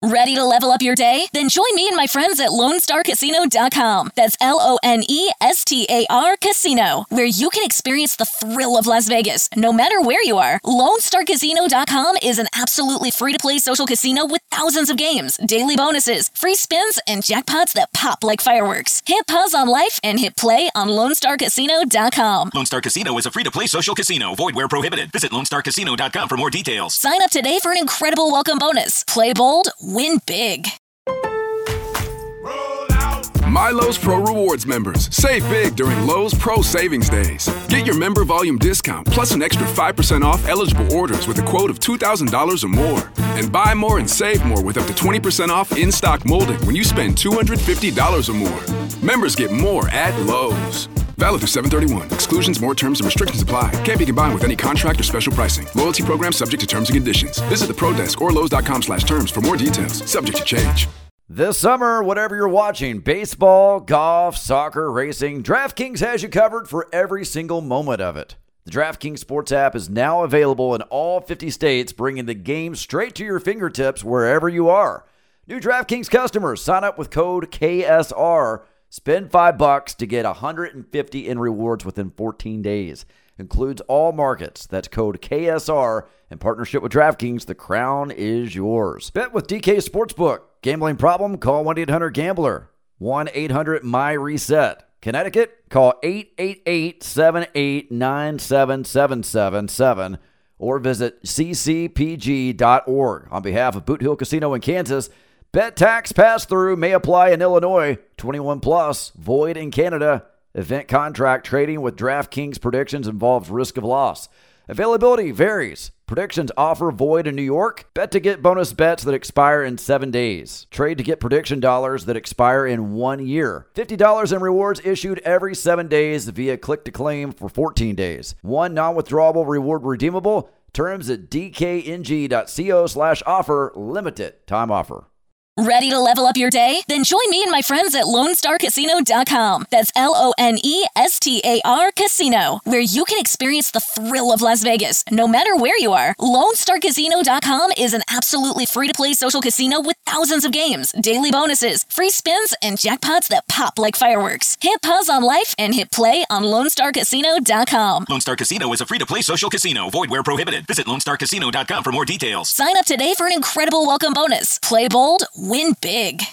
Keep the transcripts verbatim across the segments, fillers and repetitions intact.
Ready to level up your day? Then join me and my friends at Lone Star Casino dot com. That's L O N E S T A R Casino, where you can experience the thrill of Las Vegas, no matter where you are. Lone Star Casino dot com is an absolutely free-to-play social casino with thousands of games, daily bonuses, free spins, and jackpots that pop like fireworks. Hit pause on life and hit play on Lone Star Casino dot com. Lone Star Casino is a free-to-play social casino. Void where prohibited. Visit Lone Star Casino dot com for more details. Sign up today for an incredible welcome bonus. Play bold, win big. MyLowe's Pro Rewards members, save big during Lowe's Pro Savings Days. Get your member volume discount plus an extra five percent off eligible orders with a quote of two thousand dollars or more. And buy more and save more with up to twenty percent off in-stock molding when you spend two hundred fifty dollars or more. Members get more at Lowe's. Valid through seven thirty-one. Exclusions, more terms, and restrictions apply. Can't be combined with any contract or special pricing. Loyalty program subject to terms and conditions. Visit the Pro Desk or Lowe's dot com slash terms for more details. Subject to change. This summer, whatever you're watching, baseball, golf, soccer, racing, DraftKings has you covered for every single moment of it. The DraftKings Sports app is now available in all fifty states, bringing the game straight to your fingertips wherever you are. New DraftKings customers, sign up with code K S R. Spend five bucks to get one hundred fifty in rewards within fourteen days. Includes all markets. That's code K S R. In partnership with DraftKings, the crown is yours. Bet with D K Sportsbook. Gambling problem? Call one eight hundred gambler. one eight hundred M Y reset. Connecticut? Call eight eight eight, seven eight nine, seven seven seven seven or visit c c p g dot org. On behalf of Boot Hill Casino in Kansas, bet tax pass-through may apply in Illinois. twenty-one plus, void in Canada. Event contract trading with DraftKings predictions involves risk of loss. Availability varies. Predictions offer void in New York. Bet to get bonus bets that expire in seven days. Trade to get prediction dollars that expire in one year. fifty dollars in rewards issued every seven days via click to claim for fourteen days. One non-withdrawable reward redeemable. Terms at d k n g dot co slash offer. Limited time offer. Ready to level up your day? Then join me and my friends at Lone Star Casino dot com. That's L O N E S T A R Casino, where you can experience the thrill of Las Vegas, no matter where you are. Lone Star Casino dot com is an absolutely free-to-play social casino with thousands of games, daily bonuses, free spins, and jackpots that pop like fireworks. Hit pause on life and hit play on Lone Star Casino dot com. Lone Star Casino is a free-to-play social casino. Void where prohibited. Visit Lone Star Casino dot com for more details. Sign up today for an incredible welcome bonus. Play bold, win big.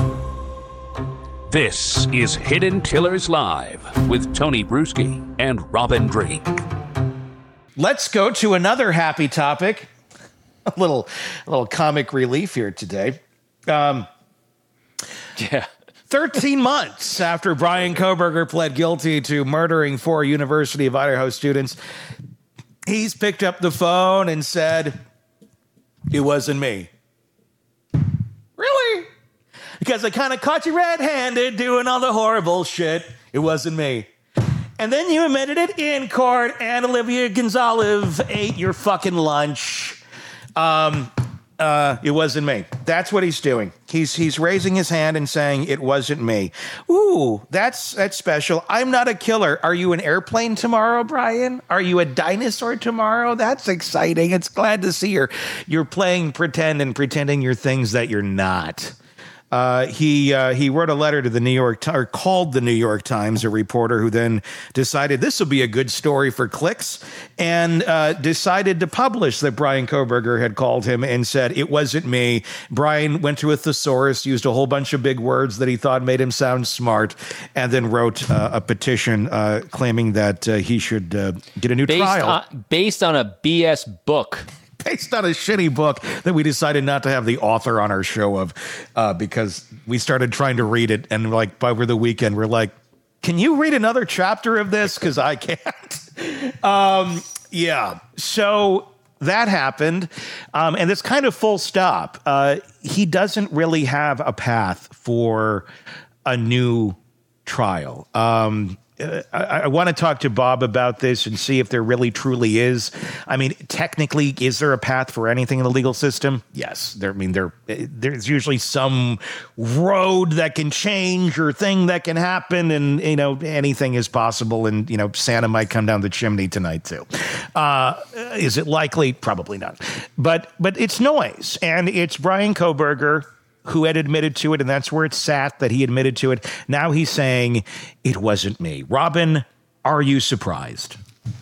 This is Hidden Killers Live with Tony Bruschi and Robin Drake. Let's go to another happy topic. A little, a little comic relief here today. Um, yeah. thirteen months after Bryan Kohberger pled guilty to murdering four University of Idaho students, he's picked up the phone and said, "It wasn't me." Really? Because I kind of caught you red-handed doing all the horrible shit. It wasn't me. And then you admitted it in court, and Olivia Gonzalez ate your fucking lunch. Um, uh, it wasn't me. That's what he's doing. He's he's raising his hand and saying, it wasn't me. Ooh, that's that's special. I'm not a killer. Are you an airplane tomorrow, Brian? Are you a dinosaur tomorrow? That's exciting. It's glad to see you're, you're playing pretend and pretending you're things that you're not. Uh, he uh, he wrote a letter to the New York Times, or called the New York Times, a reporter who then decided this will be a good story for clicks, and uh, decided to publish that Bryan Kohberger had called him and said, it wasn't me. Brian went to a thesaurus, used a whole bunch of big words that he thought made him sound smart, and then wrote uh, a petition uh, claiming that uh, he should uh, get a new based trial. On, based on a B S book. Based on a shitty book that we decided not to have the author on our show of uh, because we started trying to read it. And like over the weekend, we're like, can you read another chapter of this? Because I can't. um, yeah. So that happened. Um, and it's kind of full stop. Uh, he doesn't really have a path for a new trial. Um uh, I, I want to talk to Bob about this and see if there really truly is. I mean, technically, is there a path for anything in the legal system? Yes. There, I mean, there there's usually some road that can change or thing that can happen, and you know, anything is possible. And you know, Santa might come down the chimney tonight too. Uh, is it likely? Probably not. But but it's noise, and it's Bryan Kohberger who had admitted to it, and that's where it sat, that he admitted to it. Now he's saying, it wasn't me. Robin, are you surprised?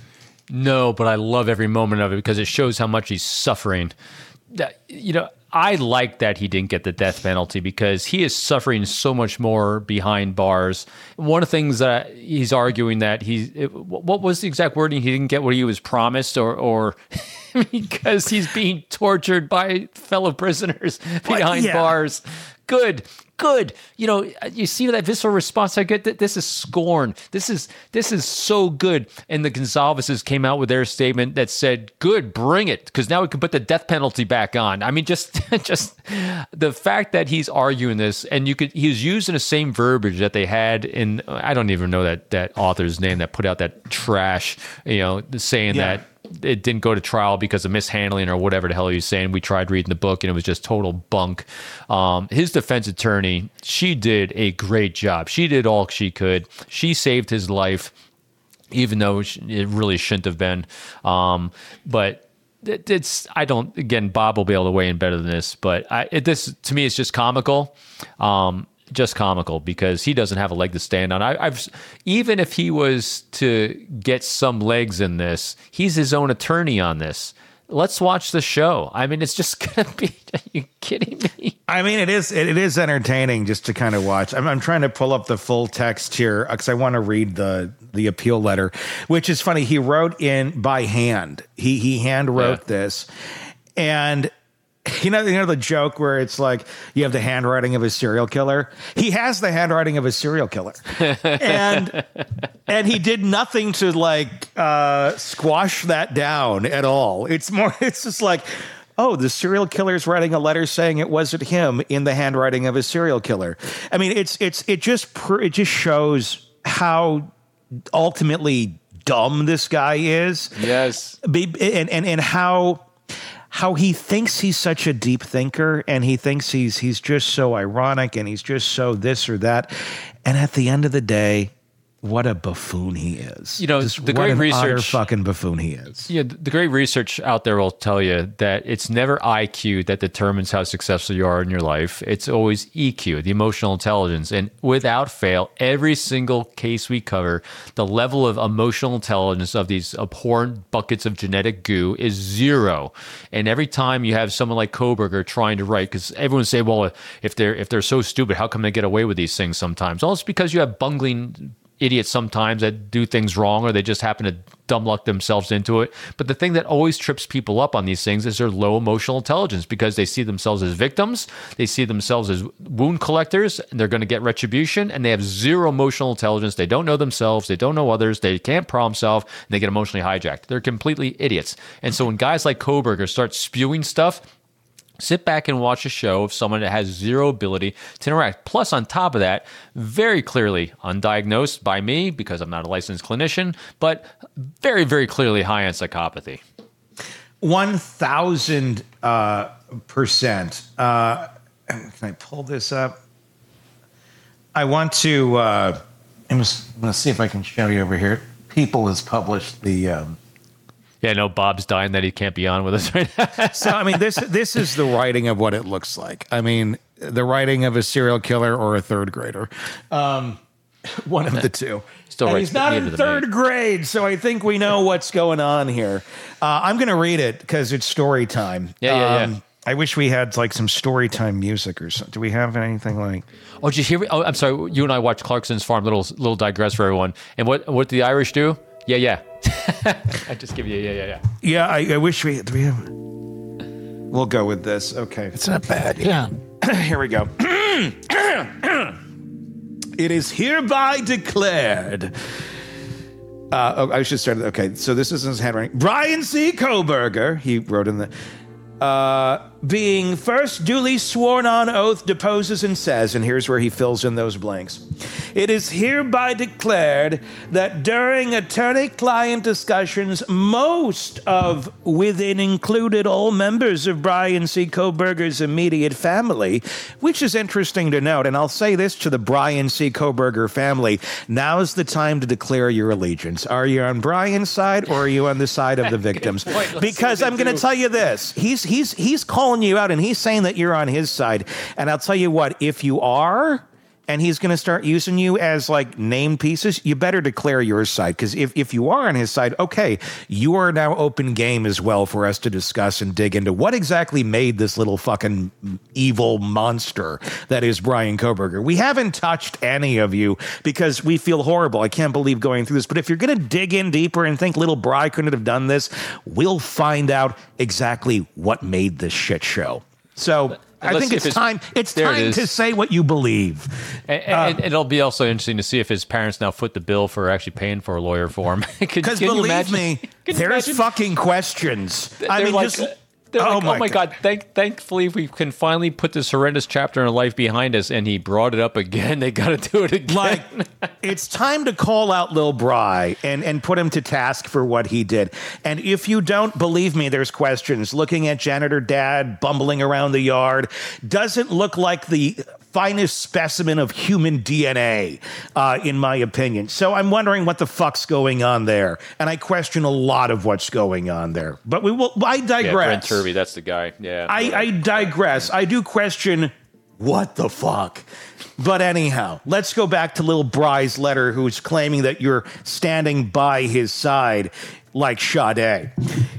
No, but I love every moment of it because it shows how much he's suffering. You know, I like that he didn't get the death penalty because he is suffering so much more behind bars. One of the things that he's arguing that he's, what was the exact wording? He didn't get what he was promised, or, or because he's being tortured by fellow prisoners behind yeah. bars. Good, good. You know, you see that visceral response I get. This is scorn. This is this is so good. And the Gonzalez's came out with their statement that said, "Good, bring it," because now we can put the death penalty back on. I mean, just just the fact that he's arguing this, and you could he's using the same verbiage that they had in, I don't even know that that author's name that put out that trash. You know, saying Yeah. that it didn't go to trial because of mishandling or whatever the hell he was saying. We tried reading the book and it was just total bunk. Um, his defense attorney, she did a great job. She did all she could. She saved his life, even though it really shouldn't have been. Um, but it, it's, I don't, again, Bob will be able to weigh in better than this, but I, it, this, to me, it's just comical. Um, just comical because he doesn't have a leg to stand on. I, I've even if he was to get some legs in this, he's his own attorney on this. Let's watch the show. I mean, it's just gonna be. Are you kidding me? I mean, it is it, it is entertaining just to kind of watch. I'm, I'm trying to pull up the full text here because I want to read the the appeal letter, which is funny. He wrote in by hand. He he hand wrote Yeah. this, and. You know, you know the joke where it's like you have the handwriting of a serial killer. He has the handwriting of a serial killer, and and he did nothing to like uh, squash that down at all. It's more. It's just like, oh, the serial killer's writing a letter saying it wasn't him in the handwriting of a serial killer. I mean, it's it's it just pr- it just shows how ultimately dumb this guy is. Yes, Be- and and and how. How he thinks he's such a deep thinker, and he thinks he's he's just so ironic, and he's just so this or that, and at the end of the day, what a buffoon he is. You know, just the what great an research- utter fucking buffoon he is. yeah. The great research out there will tell you that it's never I Q that determines how successful you are in your life. It's always E Q, the emotional intelligence, and without fail, every single case we cover, the level of emotional intelligence of these abhorrent buckets of genetic goo is zero. And every time you have someone like Kohberger trying to write, because everyone say, well, if they're if they're so stupid, how come they get away with these things sometimes? Well, it's because you have bungling idiots sometimes that do things wrong, or they just happen to dumb luck themselves into it. But the thing that always trips people up on these things is their low emotional intelligence, because they see themselves as victims, they see themselves as wound collectors, and they're going to get retribution, and they have zero emotional intelligence. They don't know themselves, they don't know others, they can't problem solve, and they get emotionally hijacked. They're completely idiots. And so when guys like Kohberger start spewing stuff, sit back and watch a show of someone that has zero ability to interact. Plus, on top of that, very clearly undiagnosed by me because I'm not a licensed clinician, but very, very clearly high on psychopathy. One thousand uh, percent. Uh, can I pull this up? I want to. Uh, I'm just going to see if I can show you over here. People has published the. Um, Yeah, no, Bob's dying that he can't be on with us right now. So, I mean, this this is the writing of what it looks like. I mean, the writing of a serial killer or a third grader. Um, one of the two. Still And writes he's not the in end of the third night. grade, so I think we know what's going on here. Uh, I'm going to read it because it's story time. Yeah, yeah, Um, yeah. I wish we had like some story time music or something. Do we have anything like? Oh, did you hear me? Oh, I'm sorry. You and I watched Clarkson's Farm. Little little digress for everyone. And what what did the Irish do? Yeah, yeah. I just give you yeah, yeah, yeah. Yeah, I, I wish we. Do we have? We'll go with this. Okay, It's not bad. Yeah. here we go. It is hereby declared. Uh, oh, I should start. Okay, so this is his handwriting. Bryan C. Kohberger, he wrote in the. Uh, being first duly sworn on oath, deposes and says, and here's where he fills in those blanks. It is hereby declared that during attorney-client discussions, most of, within included all members of Brian C. Kohberger's immediate family, which is interesting to note, and I'll say this to the Brian C. Kohberger family, now's the time to declare your allegiance. Are you on Brian's side or are you on the side of the victims? Because I'm going to tell you this, he's, he's, he's calling you out and he's saying that you're on his side, and I'll tell you what, if you are, and he's going to start using you as like name pieces, you better declare your side. Because if, if you are on his side, okay, you are now open game as well for us to discuss and dig into what exactly made this little fucking evil monster that is Brian Kohberger. We haven't touched any of you because we feel horrible. I can't believe going through this. But if you're going to dig in deeper and think little Bri couldn't have done this, we'll find out exactly what made this shit show. So I Let's think it's, it's time. It's time it to say what you believe. And, and, and it'll be also interesting to see if his parents now foot the bill for actually paying for a lawyer for him. Because believe imagine, me, there's imagine? fucking questions. They're I mean, like, just. They're oh, like, my oh my God! God thank, thankfully, we can finally put this horrendous chapter in life behind us. And he brought it up again. They got to do it again. Like, it's time to call out Lil Bri and, and put him to task for what he did. And if you don't believe me, there's questions. Looking at janitor dad bumbling around the yard doesn't look like the finest specimen of human D N A, uh, in my opinion. So I'm wondering what the fuck's going on there. And I question a lot of what's going on there. But we will. I digress. Yeah, Brent Turvey, that's the guy. Yeah. I, I digress. I do question what the fuck. But anyhow, let's go back to Lil Bri's letter, who's claiming that you're standing by his side like Sade.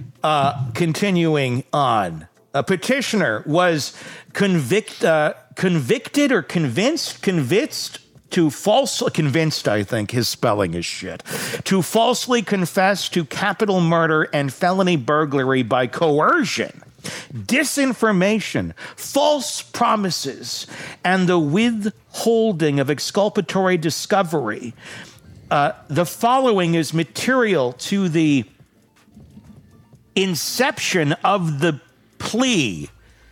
Uh, continuing on. A petitioner was convict, uh, convicted or convinced, convinced to falsely, convinced, I think, his spelling is shit, to falsely confess to capital murder and felony burglary by coercion, disinformation, false promises, and the withholding of exculpatory discovery. Uh, the following is material to the inception of the plea.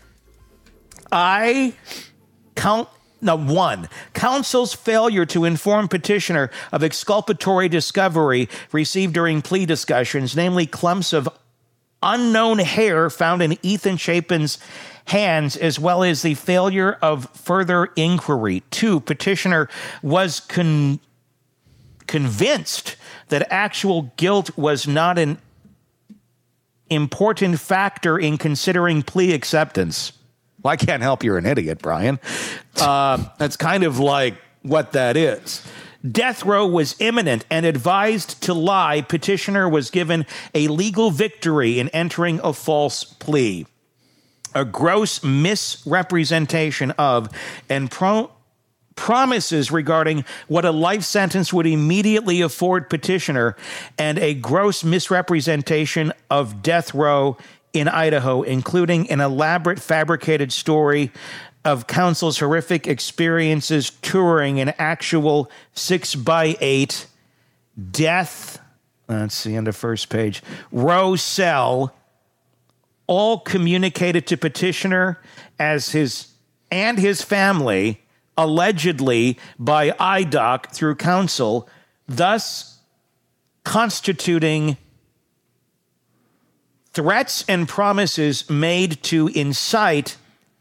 I count no one counsel's failure to inform petitioner of exculpatory discovery received during plea discussions, namely clumps of unknown hair found in Ethan Chapin's hands, as well as the failure of further inquiry. Two, petitioner was con- convinced that actual guilt was not an important factor in considering plea acceptance. Well, I can't help you're an idiot, Brian. Uh, that's kind of like what that is. Death row was imminent and advised to lie. Petitioner was given a legal victory in entering a false plea. A gross misrepresentation of and pro- promises regarding what a life sentence would immediately afford petitioner, and a gross misrepresentation of death row in Idaho, including an elaborate fabricated story of counsel's horrific experiences touring an actual six by eight death, let's see, on the first page, row cell, all communicated to petitioner as his and his family, allegedly by I D O C through counsel, thus constituting threats and promises made to incite,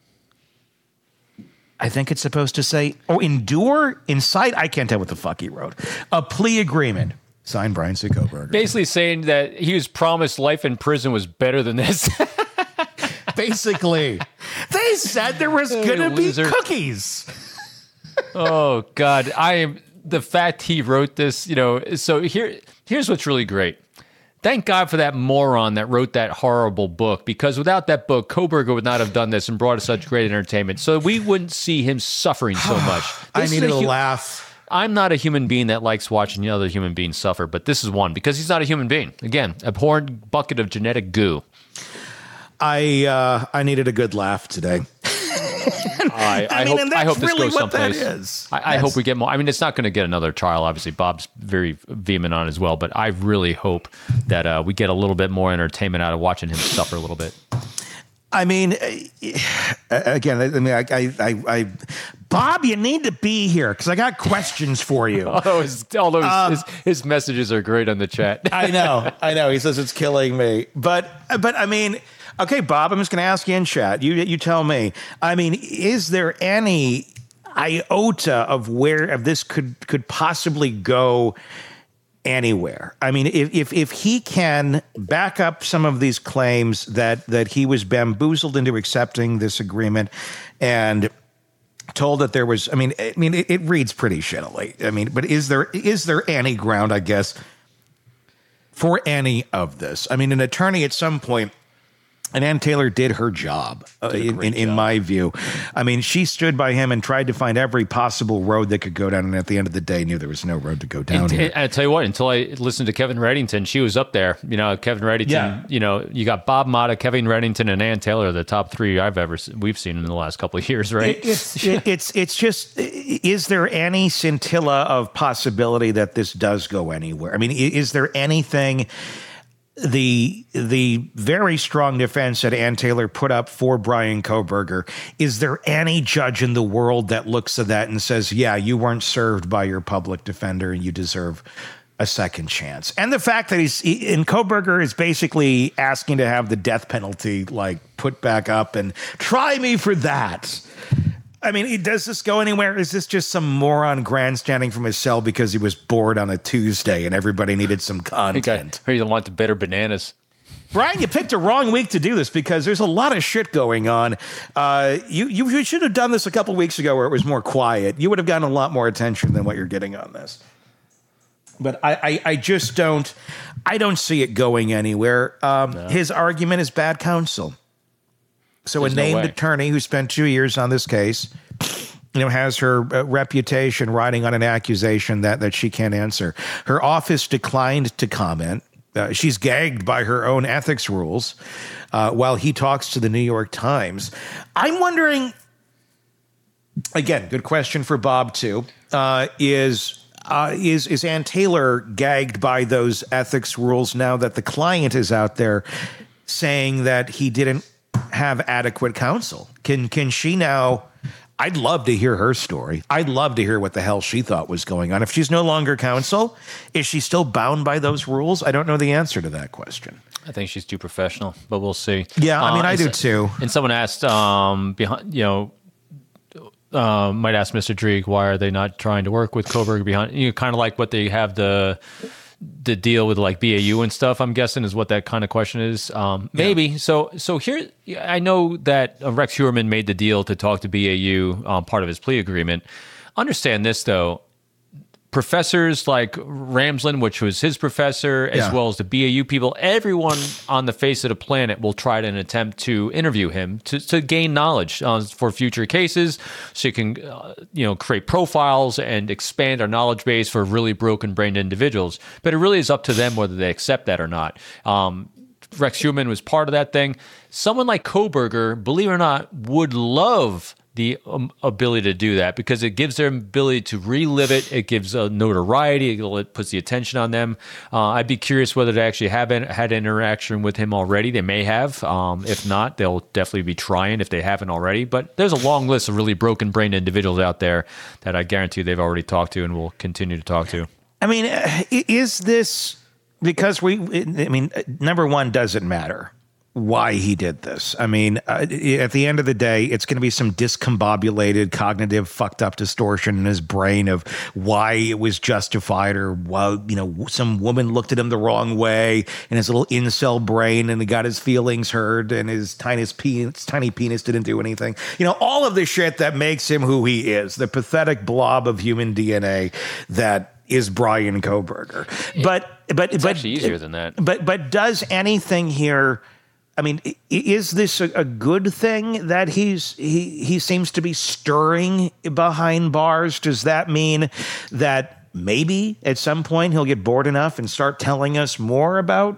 I think it's supposed to say, or endure, incite, I can't tell what the fuck he wrote, a plea agreement. Signed, Brian C. Kohberger. Basically saying that he was promised life in prison was better than this. Basically. They said there was going to be cookies. Oh, God. I am, the fact he wrote this, you know, so here, here's what's really great. Thank God for that moron that wrote that horrible book, because without that book, Kohberger would not have done this and brought us such great entertainment. So we wouldn't see him suffering so much. I needed a, a hu- laugh. I'm not a human being that likes watching other human beings suffer, but this is one, because he's not a human being. Again, abhorrent bucket of genetic goo. I uh, I needed a good laugh today. I, I, I mean, hope, and I that's hope this really goes what that someplace. is. I, I Yes. hope we get more. I mean, it's not going to get another trial. Obviously, Bob's very vehement on it as well, but I really hope that uh, we get a little bit more entertainment out of watching him suffer a little bit. I mean, again, I mean, I, I, I, I Bob, you need to be here because I got questions for you. Although, his, although his, Um, his, his messages are great on the chat. I know, I know. He says it's killing me, but, but I mean, okay, Bob, I'm just going to ask you in chat. You, you tell me. I mean, is there any iota of where of this could could possibly go anywhere? I mean, if if if he can back up some of these claims that that he was bamboozled into accepting this agreement and told that there was, I mean, I mean, it, it reads pretty shittily. I mean, but is there is there any ground, I guess, for any of this? I mean, an attorney at some point, and Ann Taylor did her job, uh, in, in, in my view. I mean, she stood by him and tried to find every possible road that could go down, and at the end of the day, knew there was no road to go down And, here. and I tell you what, until I listened to Kevin Reddington, she was up there. You know, Kevin Reddington. Yeah. You know, you got Bob Motta, Kevin Reddington, and Ann Taylor, the top three I've ever se- we've seen in the last couple of years, right? It, it's it, it's it's just, is there any scintilla of possibility that this does go anywhere? I mean, i- is there anything? The the very strong defense that Ann Taylor put up for Bryan Kohberger, is there any judge in the world that looks at that and says, yeah, you weren't served by your public defender and you deserve a second chance? And the fact that he's in Kohberger is basically asking to have the death penalty like put back up and try me for that. I mean, does this go anywhere? Is this just some moron grandstanding from his cell because he was bored on a Tuesday and everybody needed some content? Or you want the bitter bananas. Brian, you picked a wrong week to do this because there's a lot of shit going on. Uh, you, you you should have done this a couple weeks ago where it was more quiet. You would have gotten a lot more attention than what you're getting on this. But I, I, I just don't, I don't see it going anywhere. Um, No. His argument is bad counsel. So There's a no named way. attorney who spent two years on this case, you know, has her uh, reputation riding on an accusation that that she can't answer. Her office declined to comment. Uh, she's gagged by her own ethics rules uh, while he talks to the New York Times. I'm wondering, again, good question for Bob too, uh, is... Uh, is is Ann Taylor gagged by those ethics rules now that the client is out there saying that he didn't have adequate counsel? Can can she now? I'd love to hear her story. I'd love to hear what the hell she thought was going on. If she's no longer counsel, is she still bound by those rules? I don't know the answer to that question. I think she's too professional, but we'll see. Yeah, I mean, I and do so- too. And someone asked, um, behind, you know, uh, might ask Mister Dreeg, why are they not trying to work with Kohberger behind? You know, kind of like what they have the the deal with like B A U and stuff. I'm guessing is what that kind of question is. Um, maybe. Yeah. So so here, I know that uh, Rex Heuermann made the deal to talk to B A U, um, part of his plea agreement. Understand this though. Professors like Ramsland, which was his professor, as Yeah. well as the B A U people, everyone on the face of the planet will try to attempt to interview him to, to gain knowledge uh, for future cases, so you can, uh, you know, create profiles and expand our knowledge base for really broken-brained individuals. But it really is up to them whether they accept that or not. Um, Rex Heuermann was part of that thing. Someone like Kohberger, believe it or not, would love the um, ability to do that because it gives them ability to relive it. It gives a notoriety. It puts the attention on them. Uh, I'd be curious whether they actually have been, had interaction with him already. They may have. Um, if not, they'll definitely be trying if they haven't already. But there's a long list of really broken-brained individuals out there that I guarantee they've already talked to and will continue to talk to. I mean, uh, is this because we, I mean, number one, does it matter why he did this? I mean, uh, at the end of the day, it's going to be some discombobulated, cognitive, fucked up distortion in his brain of why it was justified, or why, you know, some woman looked at him the wrong way in his little incel brain and he got his feelings hurt and his tiny penis, tiny penis didn't do anything. You know, all of the shit that makes him who he is, the pathetic blob of human D N A that is Bryan Kohberger. But, but, It's but actually easier than that. But, but does anything here, I mean, is this a, a good thing that he's he he seems to be stirring behind bars? Does that mean that maybe at some point he'll get bored enough and start telling us more about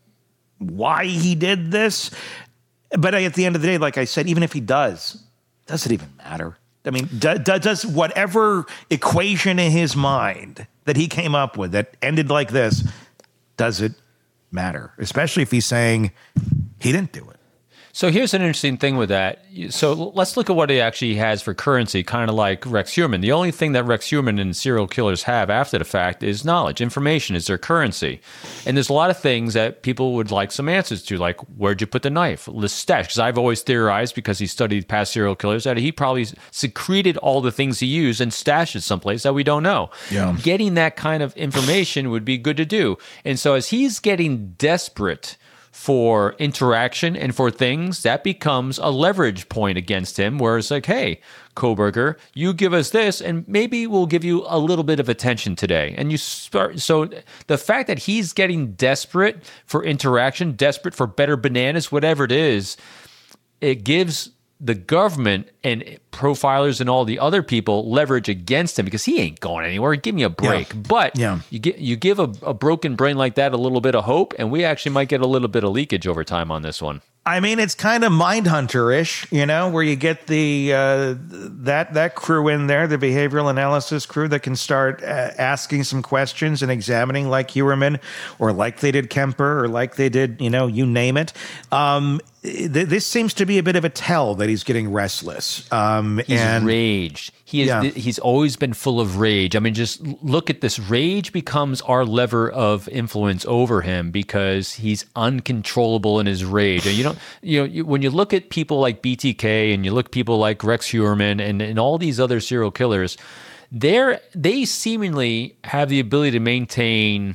why he did this? But at the end of the day, like I said, even if he does, does it even matter? I mean, do, do, does whatever equation in his mind that he came up with that ended like this, does it matter? Especially if he's saying he didn't do it. So here's an interesting thing with that. So let's look at what he actually has for currency, kind of like Rex Heuermann. The only thing that Rex Heuermann and serial killers have after the fact is knowledge. Information is their currency. And there's a lot of things that people would like some answers to, like where'd you put the knife? The stash. Because I've always theorized, because he studied past serial killers, that he probably secreted all the things he used and stashed it someplace that we don't know. Yeah. Getting that kind of information would be good to do. And so as he's getting desperate for interaction and for things, that becomes a leverage point against him, where it's like, hey, Kohberger, you give us this, and maybe we'll give you a little bit of attention today. And you start, so the fact that he's getting desperate for interaction, desperate for better bananas, whatever it is, it gives the government and profilers and all the other people leverage against him, because he ain't going anywhere. Give me a break. Yeah. But yeah. you get you give a, a broken brain like that a little bit of hope, and we actually might get a little bit of leakage over time on this one. I mean, it's kind of Mindhunter-ish, you know, where you get the uh, that that crew in there, the behavioral analysis crew, that can start uh, asking some questions and examining, like Heuermann, or like they did Kemper, or like they did, you know, you name it. Um, th- this seems to be a bit of a tell that he's getting restless. Um, he's and raged. He is. Yeah. He's always been full of rage. I mean, just look at this. Rage becomes our lever of influence over him, because he's uncontrollable in his rage. And you don't, you know, you, when you look at people like B T K and you look at people like Rex Heuermann and, and all these other serial killers, they're they seemingly have the ability to maintain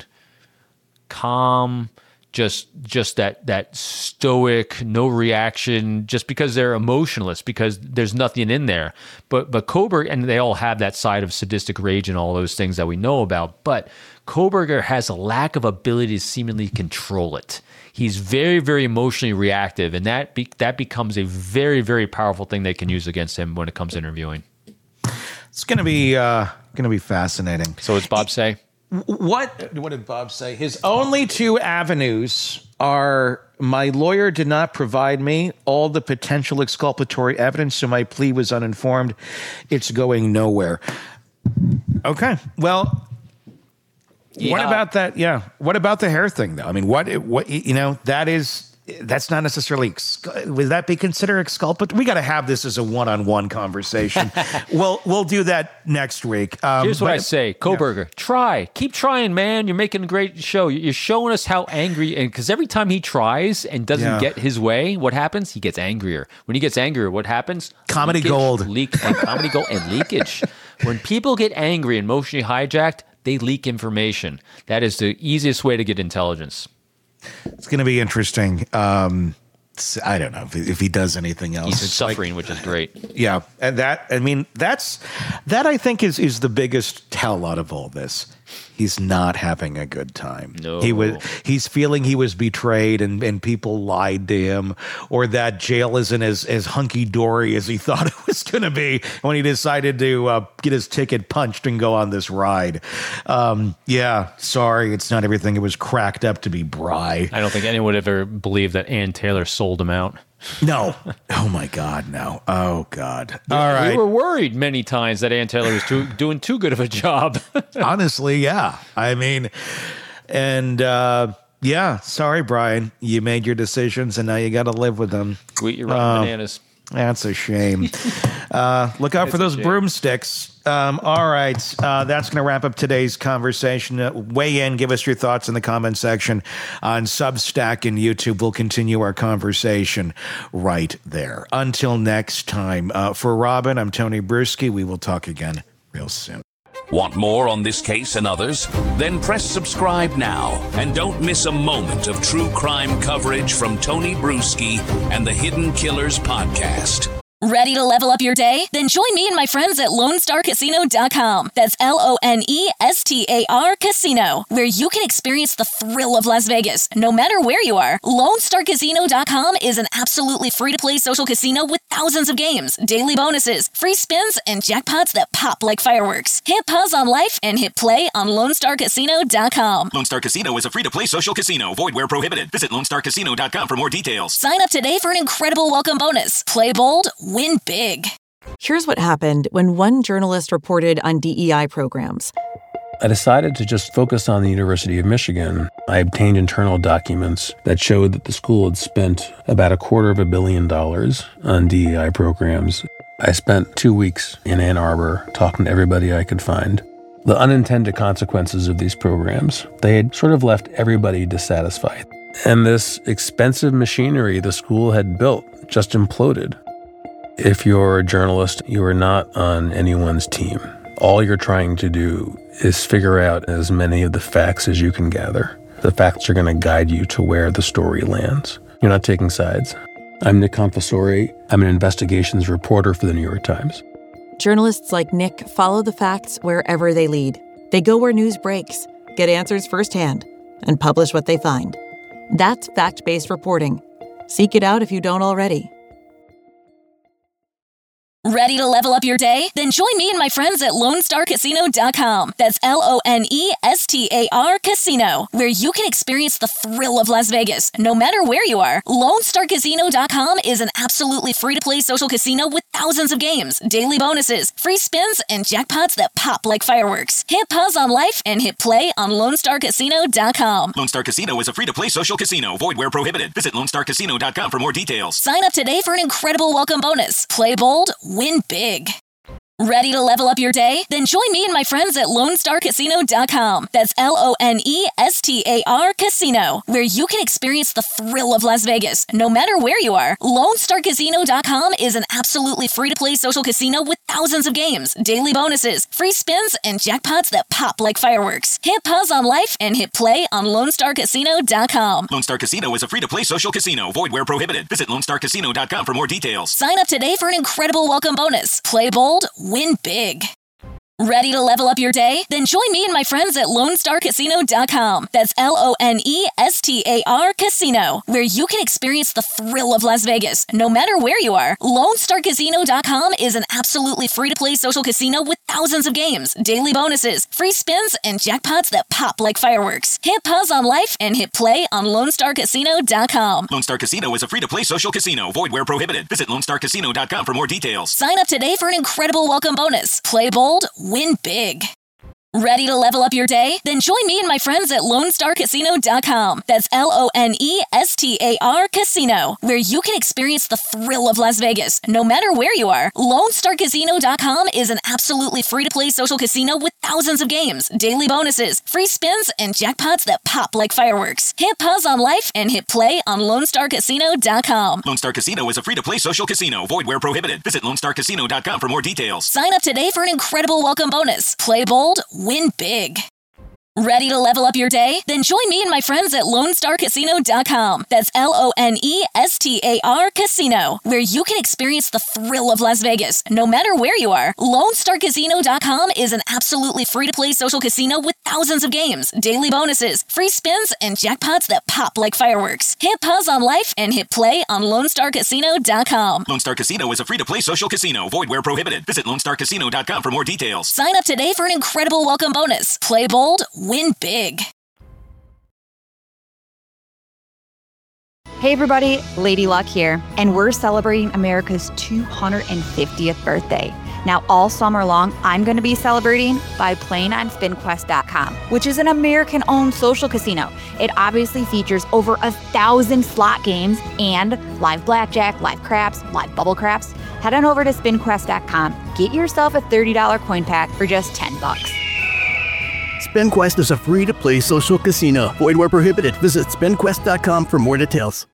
calm. Just, just that that stoic, no reaction, just because they're emotionless, because there's nothing in there. But but Kohberger, and they all have that side of sadistic rage and all those things that we know about. But Kohberger has a lack of ability to seemingly control it. He's very, very emotionally reactive, and that be, that becomes a very, very powerful thing they can use against him when it comes to interviewing. It's going to be uh, going to be fascinating. So what's Bob say? What what did Bob say? His only two avenues are: my lawyer did not provide me all the potential exculpatory evidence, so my plea was uninformed. It's going nowhere. Okay. Well, Yeah. what about that? Yeah. What about the hair thing, though? I mean, what what you know, that is that's not necessarily exc- would that be considered exculpatory? We got to have this as a one-on-one conversation. we'll we'll do that next week. Um, Here's what but- I say, Kohberger, yeah. try, keep trying, man. You're making a great show. You're showing us how angry, and because every time he tries and doesn't Yeah. get his way, what happens? He gets angrier. When he gets angrier, what happens? Comedy Leakage, gold. leak, and comedy gold, and leakage. When people get angry and emotionally hijacked, they leak information. That is the easiest way to get intelligence. It's going to be interesting. Um, I don't know if, if he does anything else. He's It's suffering, like, which is great. yeah, and that I mean that's that I think is is the biggest tell out of all this. He's not having a good time. No. He was he's feeling he was betrayed and, and people lied to him, or that jail isn't as, as hunky-dory as he thought it was going to be when he decided to uh, get his ticket punched and go on this ride. Um, yeah, sorry, it's not everything it was cracked up to be, Bry. I don't think anyone would ever believe that Ann Taylor sold him out. No. Oh, my God, no. Oh, God. All right. We were worried many times that Ann Taylor was too, doing too good of a job. Honestly, yeah. I mean, and uh, yeah, sorry, Brian. You made your decisions, and now you got to live with them. Sweet, you're rotten bananas. That's a shame. uh, look out for those broomsticks. Um, all right. Uh, that's going to wrap up today's conversation. Uh, weigh in. Give us your thoughts in the comment section on Substack and YouTube. We'll continue our conversation right there. Until next time, uh, for Robin, I'm Tony Bruschi. We will talk again real soon. Want more on this case and others? Then press subscribe now and don't miss a moment of true crime coverage from Tony Bruschi and the Hidden Killers podcast. Ready to level up your day? Then join me and my friends at Lone Star Casino dot com. That's L O N E S T A R Casino, where you can experience the thrill of Las Vegas, no matter where you are. Lone Star Casino dot com is an absolutely free-to-play social casino with thousands of games, daily bonuses, free spins, and jackpots that pop like fireworks. Hit pause on life and hit play on Lone Star Casino dot com. Lone Star Casino is a free-to-play social casino. Void where prohibited. Visit Lone Star Casino dot com for more details. Sign up today for an incredible welcome bonus. Play bold, win big. Here's what happened when one journalist reported on D E I programs. I decided to just focus on the University of Michigan. I obtained internal documents that showed that the school had spent about a quarter of a billion dollars on D E I programs. I spent two weeks in Ann Arbor talking to everybody I could find. The unintended consequences of these programs, they had sort of left everybody dissatisfied. And this expensive machinery the school had built just imploded. If you're a journalist, you are not on anyone's team. All you're trying to do is figure out as many of the facts as you can gather. The facts are going to guide you to where the story lands. You're not taking sides. I'm Nick Confessore. I'm an investigations reporter for the New York Times. Journalists like Nick follow the facts wherever they lead. They go where news breaks, get answers firsthand, and publish what they find. That's fact-based reporting. Seek it out if you don't already. Ready to level up your day? Then join me and my friends at Lone Star Casino dot com. That's L O N E S T A R Casino, where you can experience the thrill of Las Vegas, no matter where you are. Lone Star Casino dot com is an absolutely free-to-play social casino with thousands of games, daily bonuses, free spins, and jackpots that pop like fireworks. Hit pause on life and hit play on Lone Star Casino dot com. Lone Star Casino is a free-to-play social casino. Void where prohibited. Visit Lone Star Casino dot com for more details. Sign up today for an incredible welcome bonus. Play bold, win big. Ready to level up your day? Then join me and my friends at Lone Star Casino dot com. That's L O N E S T A R Casino, where you can experience the thrill of Las Vegas, no matter where you are. Lone Star Casino dot com is an absolutely free-to-play social casino with thousands of games, daily bonuses, free spins, and jackpots that pop like fireworks. Hit pause on life and hit play on Lone Star Casino dot com. Lone Star Casino is a free-to-play social casino. Void where prohibited. Visit Lone Star Casino dot com for more details. Sign up today for an incredible welcome bonus. Play bold, win big. Ready to level up your day? Then join me and my friends at Lone Star Casino dot com. That's L O N E S T A R Casino, where you can experience the thrill of Las Vegas, no matter where you are. Lone Star Casino dot com is an absolutely free-to-play social casino with thousands of games, daily bonuses, free spins, and jackpots that pop like fireworks. Hit pause on life and hit play on Lone Star Casino dot com. Lone Star Casino is a free-to-play social casino. Void where prohibited. Visit Lone Star Casino dot com for more details. Sign up today for an incredible welcome bonus. Play bold, win big. Ready to level up your day? Then join me and my friends at Lone Star Casino dot com. That's L O N E S T A R Casino, where you can experience the thrill of Las Vegas, no matter where you are. Lone Star Casino dot com is an absolutely free-to-play social casino with thousands of games, daily bonuses, free spins, and jackpots that pop like fireworks. Hit pause on life and hit play on Lone Star Casino dot com. Lone Star Casino is a free-to-play social casino. Void where prohibited. Visit Lone Star Casino dot com for more details. Sign up today for an incredible welcome bonus. Play bold, win big. Ready to level up your day? Then join me and my friends at Lone Star Casino dot com. That's L O N E S T A R Casino, where you can experience the thrill of Las Vegas, no matter where you are. Lone Star Casino dot com is an absolutely free-to-play social casino with thousands of games, daily bonuses, free spins, and jackpots that pop like fireworks. Hit pause on life and hit play on Lone Star Casino dot com. Lone Star Casino is a free-to-play social casino. Void where prohibited. Visit Lone Star Casino dot com for more details. Sign up today for an incredible welcome bonus. Play bold, win big. Hey everybody, Lady Luck here, and we're celebrating America's two hundred fiftieth birthday. Now all summer long, I'm going to be celebrating by playing on Spin Quest dot com, which is an American-owned social casino. It obviously features over a thousand slot games and live blackjack, live craps, live bubble craps. Head on over to Spin Quest dot com, get yourself a thirty dollars coin pack for just ten bucks. SpinQuest is a free-to-play social casino. Void where prohibited. Visit Spin Quest dot com for more details.